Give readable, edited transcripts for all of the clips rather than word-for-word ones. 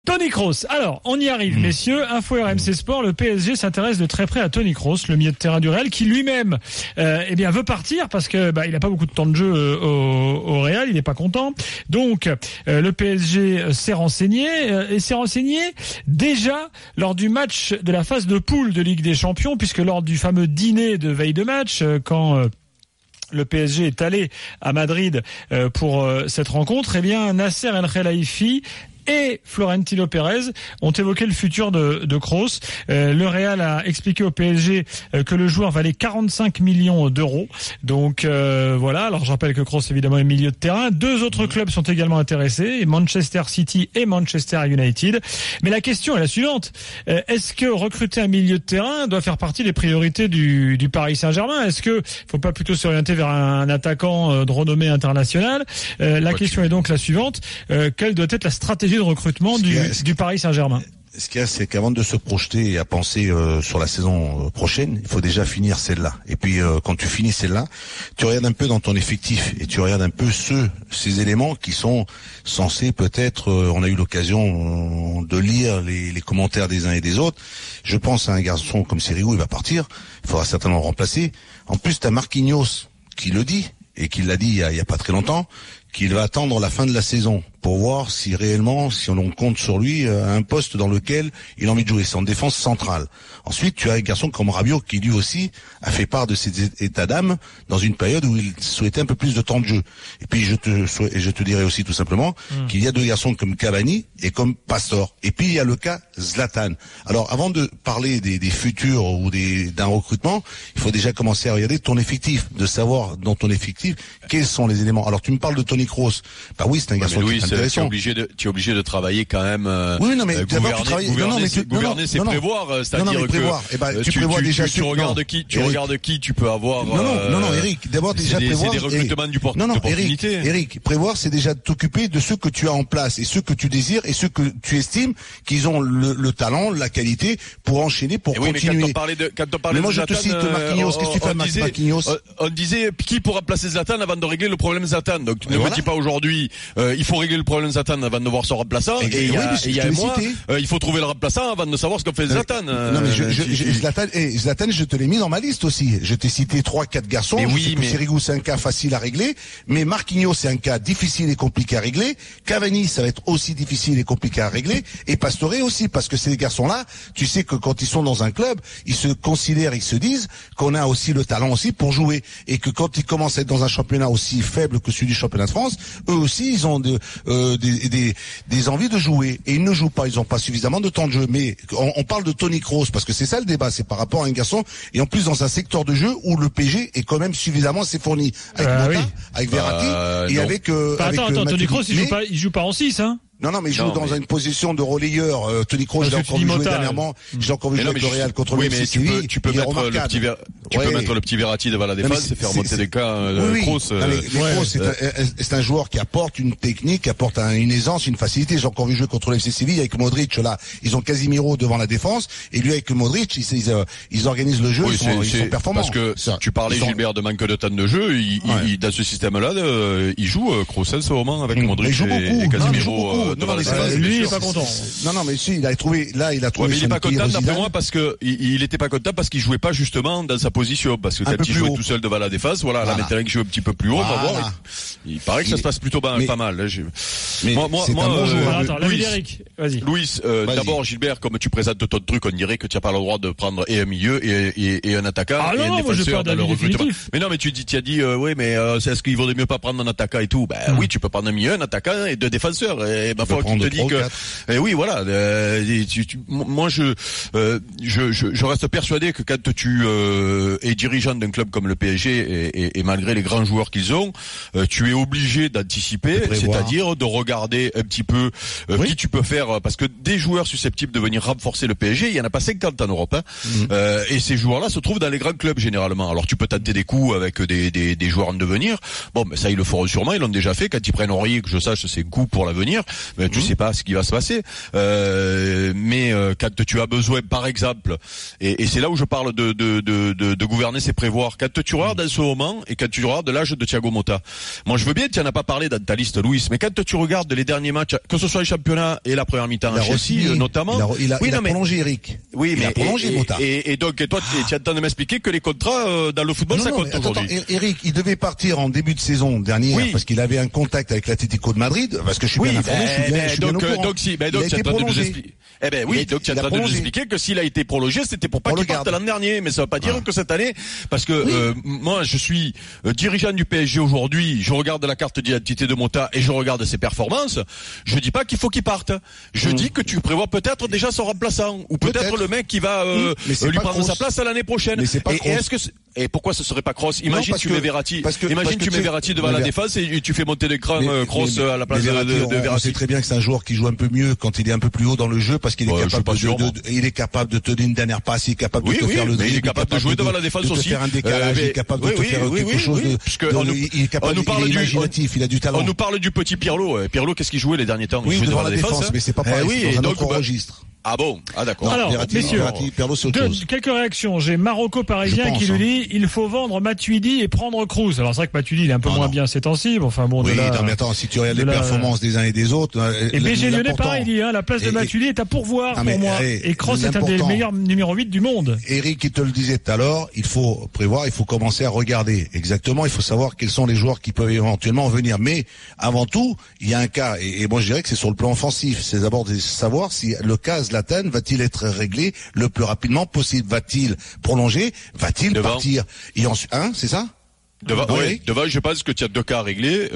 Tony Kroos. Alors, on y arrive, messieurs. Info RMC Sport, le PSG s'intéresse de très près à Tony Kroos, le milieu de terrain du Real, qui lui-même, veut partir parce que il n'a pas beaucoup de temps de jeu au Real, il n'est pas content. Donc, le PSG s'est renseigné déjà lors du match de la phase de poule de Ligue des Champions, puisque lors du fameux dîner de veille de match, quand le PSG est allé à Madrid pour cette rencontre, Nasser El Khelaifi et Florentino Pérez ont évoqué le futur de Kroos. Le Real a expliqué au PSG que le joueur valait 45 millions d'euros. Donc voilà, alors je rappelle que Kroos évidemment est milieu de terrain. 2 autres clubs sont également intéressés, Manchester City et Manchester United. Mais la question est la suivante. Est-ce que recruter un milieu de terrain doit faire partie des priorités du Paris Saint-Germain? Est-ce que faut pas plutôt s'orienter vers un attaquant de renommée internationale? La question est donc la suivante. Quelle doit être la stratégie de recrutement du Paris Saint-Germain? Ce qu'il y a, c'est qu'avant de se projeter et à penser sur la saison prochaine, il faut déjà finir celle-là. Et puis, quand tu finis celle-là, tu regardes un peu dans ton effectif et tu regardes un peu ces éléments qui sont censés peut-être, on a eu l'occasion de lire les commentaires des uns et des autres. Je pense à un garçon comme Sirigu, il va partir, il faudra certainement le remplacer. En plus, t'as Marquinhos qui le dit, et qui l'a dit il y a pas très longtemps, qu'il va attendre la fin de la saison pour voir si réellement, si on compte sur lui, un poste dans lequel il a envie de jouer. C'est en défense centrale. Ensuite, tu as un garçon comme Rabiot qui lui aussi a fait part de ses états d'âme dans une période où il souhaitait un peu plus de temps de jeu. Et puis je te dirais aussi tout simplement qu'il y a 2 garçons comme Cavani et comme Pastore. Et puis il y a le cas Zlatan. Alors avant de parler des futurs ou d'un recrutement, il faut déjà commencer à regarder ton effectif, de savoir dans ton effectif quels sont les éléments. Alors tu me parles de Tony Kroos. Bah oui, c'est un garçon qui est intéressant. Tu es obligé de travailler quand même. Oui, non, mais gouverner, c'est prévoir. C'est-à-dire que tu prévois déjà. Tu regardes qui tu peux avoir. Non, Eric. D'abord déjà prévoir. C'est des recrutements d'opportunité. Eric, prévoir, c'est déjà t'occuper de ceux que tu as en place et ceux que tu désires et ceux que tu estimes qu'ils ont le talent, la qualité pour enchaîner, pour continuer. Mais quand on parlait moi, de je te cite Marquinhos. Qu'est-ce que tu fais avec Marquinhos? On disait qui pourra placer Zlatan avant de régler le problème Zlatan. Donc tu ne me dis pas aujourd'hui, il faut régler le problème Zlatan avant de voir son remplaçant. Et il y a un mois, il faut trouver le remplaçant avant de savoir ce qu'on fait Zlatan. Non mais Zlatan, je te l'ai mis dans ma liste aussi. Je t'ai cité 3-4 garçons. Mais oui, Sirigu, c'est un cas facile à régler. Mais Marquinhos, c'est un cas difficile et compliqué à régler. Cavani, ça va être aussi difficile et compliqué à régler. Et Pastore aussi, parce que ces garçons-là, tu sais que quand ils sont dans un club, ils se considèrent, ils se disent qu'on a aussi le talent aussi pour jouer. Et que quand ils commencent à être dans un championnat aussi faible que celui du championnat de France, eux aussi, ils ont des envies de jouer. Et ils ne jouent pas, ils n'ont pas suffisamment de temps de jeu. Mais on parle de Tony Kroos, parce que c'est ça le débat, c'est par rapport à un garçon, et en plus dans un secteur de jeu où le PSG est quand même suffisamment assez fourni. Avec Mota, avec Verratti, et avec Tony Kroos, il joue pas en 6, hein. Non, mais il joue dans une position de relayeur. Tony Kroos, j'ai encore vu jouer dernièrement. J'ai encore vu jouer avec le Real contre le FC Séville. Tu peux mettre le petit Verratti devant la défense et faire monter des cas. Kroos. Kroos, c'est un joueur qui apporte une technique, qui apporte une aisance, une facilité. J'ai encore vu jouer contre le FC Séville avec Modric. Là, ils ont Casemiro devant la défense, et lui avec Modric, ils organisent le jeu. Ils sont performants. Parce que tu parlais, Gilbert, de manque de temps de jeu. Dans ce système-là, il joue Kroos en ce moment avec Modric et Casemiro. Lui, il est pas content. Non, mais si, il a trouvé. Mais il est pas content d'après moi parce que il était pas content parce qu'il jouait pas justement dans sa position, parce que quand il jouait tout seul devant la défense, là maintenant il joue un petit peu plus haut, on va voir. Il paraît que ça se passe plutôt pas mal. Louis, vas-y. Louis, d'abord Gilbert, comme tu présentes ton truc, on dirait que tu n'as pas le droit de prendre et un milieu et un attaquant et un défenseur dans le recrutement. Mais non, mais tu as dit oui, mais est-ce qu'il vaudrait mieux pas prendre un attaquant et tout? Oui, tu peux prendre un milieu, un attaquant et 2 défenseurs. Ma foi, tu te dis que oui, voilà. Moi, je reste persuadé que quand tu es dirigeant d'un club comme le PSG et malgré les grands joueurs qu'ils ont, tu es obligé d'anticiper, c'est-à-dire de regarder un petit peu qui tu peux faire, parce que des joueurs susceptibles de venir renforcer le PSG, il y en a pas 50 en Europe, et ces joueurs-là se trouvent dans les grands clubs généralement. Alors tu peux tenter des coups avec des joueurs en devenir. Bon, mais ça ils le feront sûrement, ils l'ont déjà fait quand ils prennent Henry, que je sache, c'est coup pour l'avenir. mais tu sais pas ce qui va se passer. Mais quand tu as besoin, par exemple, et c'est là où je parle de gouverner, c'est prévoir. Quand tu regardes en ce moment et quand tu regardes l'âge de Thiago Motta, moi je veux bien, tu en as pas parlé dans ta liste, Louis, mais quand tu regardes les derniers matchs, que ce soit les championnats et la première mi-temps, Chelsea notamment, il a prolongé Eric. Oui, il mais a prolongé Motta. Et donc toi, tu es en train de m'expliquer que les contrats dans le football ça compte aujourd'hui. Eric, il devait partir en début de saison dernière parce qu'il avait un contact avec l'Atlético de Madrid, parce que je suis bien informé, je suis bien au courant. Donc tu es en train de nous expliquer. Eh ben oui, donc tu es en train de nous expliquer que s'il a été prolongé, c'était pour pas qu'il parte l'an dernier, mais ça veut pas dire que cette année, parce que moi je suis dirigeant du PSG aujourd'hui, je regarde la carte d'identité de Motta et je regarde ses performances, je dis pas qu'il faut qu'il parte. Je dis que tu prévois peut-être déjà son remplaçant ou peut-être le mec qui va lui prendre sa place à l'année prochaine. Mais c'est pas et pourquoi ce serait pas Kroos? Imagine tu mets Verratti. Imagine tu mets Verratti devant la défense et tu fais monter l'écran Kroos à la place de Verratti. On sait très bien que c'est un joueur qui joue un peu mieux quand il est un peu plus haut dans le jeu parce qu'il est capable de tenir une dernière passe, il est capable de te faire le dribble, il est capable de jouer devant la défense aussi. De faire un décalage, il est capable de te faire quelque chose il est capable, il est imaginatif, il a du talent. On nous parle du petit Pirlo. Pirlo, qu'est-ce qu'il jouait les derniers temps? Il jouait devant la défense, mais c'est pas pareil, c'est dans un autre registre. Ah bon? Ah d'accord. Alors, messieurs, quelques réactions. J'ai Marocco Parisien qui nous dit il faut vendre Matuidi et prendre Kroos. Alors c'est vrai que Matuidi il est un peu moins bien ces temps-ci. Enfin bon. Oui, mais attends, si tu regardes les performances des uns et des autres. Et BG Lyonnais pareil, il dit la place de Matuidi est à pourvoir pour moi. Et Kroos est un des meilleurs numéro 8 du monde. Eric, il te le disait tout à l'heure, il faut prévoir, il faut commencer à regarder. Exactement, il faut savoir quels sont les joueurs qui peuvent éventuellement venir. Mais avant tout, il y a un cas, et moi je dirais que c'est sur le plan offensif. C'est d'abord de savoir si le cas Zlatan va-t-il être réglé le plus rapidement possible? Va-t-il prolonger? Va-t-il partir? Et ensuite, c'est ça? Devant, je pense que tu as deux cas à régler.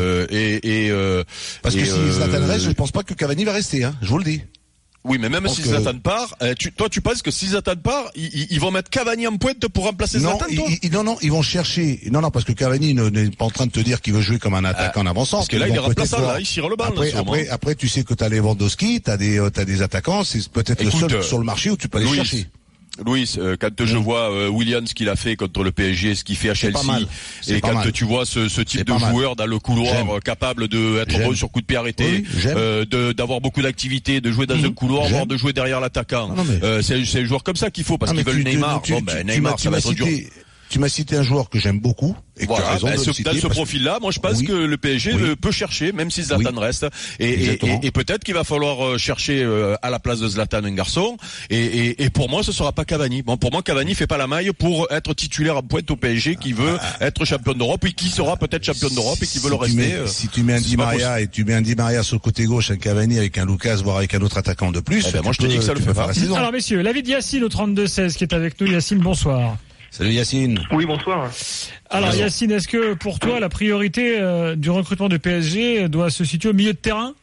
Parce que si Zlatan reste, je pense pas que Cavani va rester. Je vous le dis. Oui, mais même si Zlatan part, tu penses que si Zlatan part, ils vont mettre Cavani en pointe pour remplacer Zlatan, Non, ils vont chercher. Non, parce que Cavani n'est pas en train de te dire qu'il veut jouer comme un attaquant en avançant. Parce que là, il est remplaçant, là, il tire le ballon. Après, tu sais que t'as Lewandowski, t'as des attaquants, c'est peut-être le seul sur le marché où tu peux aller chercher. Louis, quand je vois Williams ce qu'il a fait contre le PSG, ce qu'il fait à Chelsea, et quand tu vois ce type de joueur dans le couloir capable de être bon sur coup de pied arrêté, d'avoir beaucoup d'activité, de jouer dans un couloir, voire de jouer derrière l'attaquant, c'est un joueur comme ça qu'il faut parce qu'ils veulent Neymar. Neymar, ça va être dur. Tu m'as cité un joueur que j'aime beaucoup. Et voilà, tu as raison de le citer dans ce profil-là, moi je pense que le PSG peut chercher, même si Zlatan reste, et peut-être qu'il va falloir chercher à la place de Zlatan un garçon. Et pour moi, ce sera pas Cavani. Bon, pour moi, Cavani fait pas la maille pour être titulaire en pointe au PSG, qui veut être champion d'Europe et qui sera peut-être champion d'Europe et qui veut le rester. Si tu mets un Di Maria et tu mets un Di Maria sur le côté gauche, un Cavani avec un Lucas, voire avec un autre attaquant de plus, moi je te dis que ça le fait pas. Alors messieurs, l'avis de Yacine au 32-16 qui est avec nous. Yacine, bonsoir. Salut Yacine. Oui, bonsoir. Alors Yacine, est-ce que pour toi la priorité du recrutement de PSG doit se situer au milieu de terrain?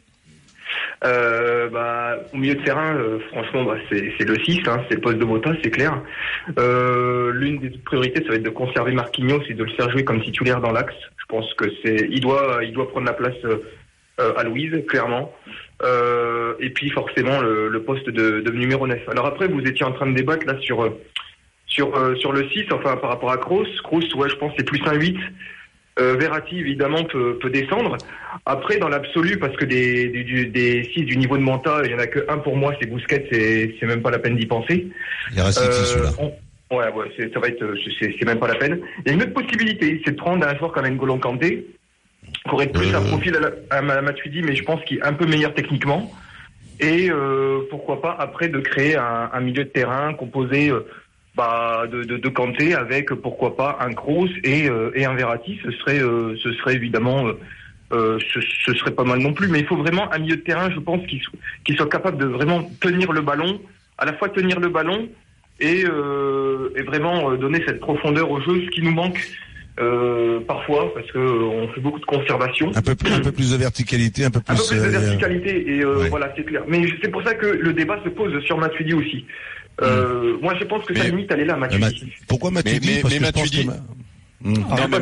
Au milieu de terrain, franchement, c'est le 6, c'est le poste de Motta, c'est clair. L'une des priorités, ça va être de conserver Marquinhos et de le faire jouer comme titulaire dans l'axe. Je pense que il doit prendre la place à Louise, clairement. Et puis forcément le poste de numéro 9. Alors après, vous étiez en train de débattre là sur le 6, enfin par rapport à Kroos. Kroos, je pense c'est plus un 8. Verratti évidemment peut descendre. Après dans l'absolu, parce que des 6 du niveau de Manta, il y en a que un pour moi, c'est Busquets, c'est même pas la peine d'y penser. Il reste celui-là. Ça va être c'est même pas la peine. Il y a une autre possibilité, c'est de prendre un joueur comme N'Golo Kanté, qui aurait plus un profil à Matuidi, mais je pense qu'il est un peu meilleur techniquement. Et pourquoi pas après de créer un milieu de terrain composé de Kanté avec pourquoi pas un Kroos et un Verratti. Ce serait évidemment ce serait pas mal non plus, mais il faut vraiment un milieu de terrain, je pense, qui soit capable de vraiment tenir le ballon, à la fois tenir le ballon et vraiment donner cette profondeur au jeu, ce qui nous manque parfois, parce que on fait beaucoup de conservation. Un peu plus de verticalité, un peu plus de verticalité, et voilà, c'est clair. Mais c'est pour ça que le débat se pose sur Matuidi aussi. Moi, je pense que sa limite, elle est là, Matuidi. Pourquoi Matuidi? Non, mais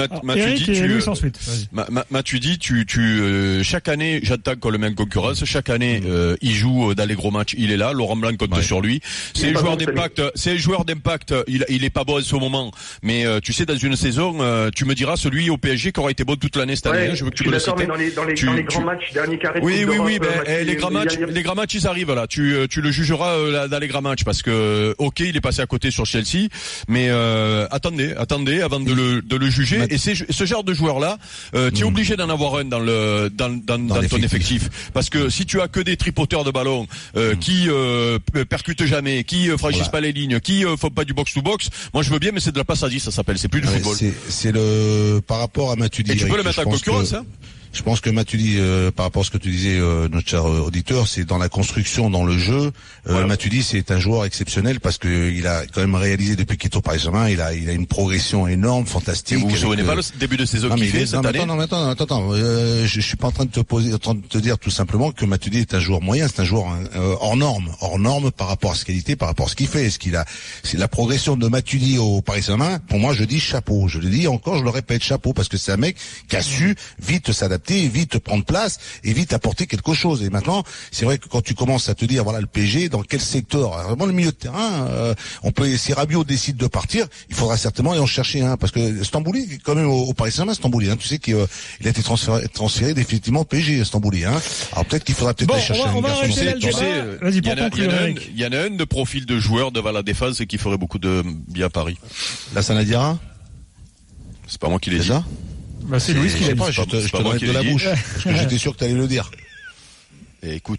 Matuidi, chaque année, j'attends qu'on le met en concurrence. Chaque année, il joue dans les gros matchs. Il est là. Laurent Blanc compte sur lui. C'est un joueur d'impact. Il est pas bon en ce moment. Mais tu sais, dans une saison, tu me diras celui au PSG qui aura été bon toute l'année cette année. Je veux que tu me le cites. Mais dans les grands matchs, dernier carré. Oui. Les grands matchs, ils arrivent là. Tu le jugeras dans les grands matchs parce que, ok, il est passé à côté sur Chelsea, mais attendez avant de le juger. Et c'est ce genre de joueur là, tu es obligé d'en avoir un dans ton effectif, parce que si tu as que des tripoteurs de ballon qui percutent jamais, qui franchissent pas les lignes, qui font pas du box to box, moi je veux bien, mais c'est de la passe à 10, ça s'appelle, c'est plus du football. C'est le par rapport à Matuidi. Et tu peux le mettre en concurrence, hein. Je pense que Matuidi, par rapport à ce que tu disais, notre cher auditeur, c'est dans la construction, dans le jeu. Matuidi, c'est un joueur exceptionnel parce que il a quand même réalisé depuis qu'il est au Paris Saint-Germain, il a une progression énorme, fantastique. Vous vous souvenez pas le début de saison qu'il fait cette année? Attends, je suis pas en train de te dire tout simplement que Matuidi est un joueur moyen, c'est un joueur hors norme par rapport à sa qualité, par rapport à ce qu'il fait, c'est la progression de Matuidi au Paris Saint-Germain. Pour moi, je dis chapeau. Je le dis encore, je le répète, chapeau, parce que c'est un mec qui a su vite s'adapter, vite prendre place et vite apporter quelque chose. Et maintenant, c'est vrai que quand tu commences à te dire, voilà, le PSG, dans quel secteur? Vraiment le milieu de terrain, on peut, si Rabiot décide de partir, il faudra certainement aller en chercher un, parce que Stambouli, quand même au Paris Saint-Germain, Stambouli, tu sais qu'il a été transféré définitivement au PSG, Stambouli, Alors peut-être qu'il faudra aller chercher un garçon. Il y en a un de profil de joueur devant la défense qui ferait beaucoup de bien à Paris. Lassana Diarra? C'est pas moi qui l'ai dit. Bah c'est Louis qui l'a dit. Je te le mets de la bouche, parce que j'étais sûr que tu allais le dire. Et écoute,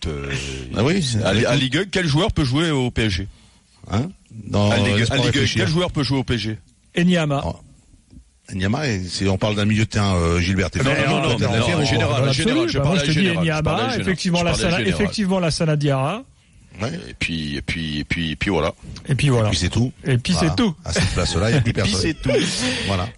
à Ligue 1, quel joueur peut jouer au PSG? Dans Ligue 1, quel joueur peut jouer au PSG? Enyama. Enyama, on parle d'un milieu de terrain, Gilbert. Non, en général, je parle de Enyama, effectivement Lassana Diarra. Ouais. Et puis voilà. Et puis c'est tout. Et puis c'est tout. À cette place-là, il n'y a plus personne. Et puis c'est tout. Voilà.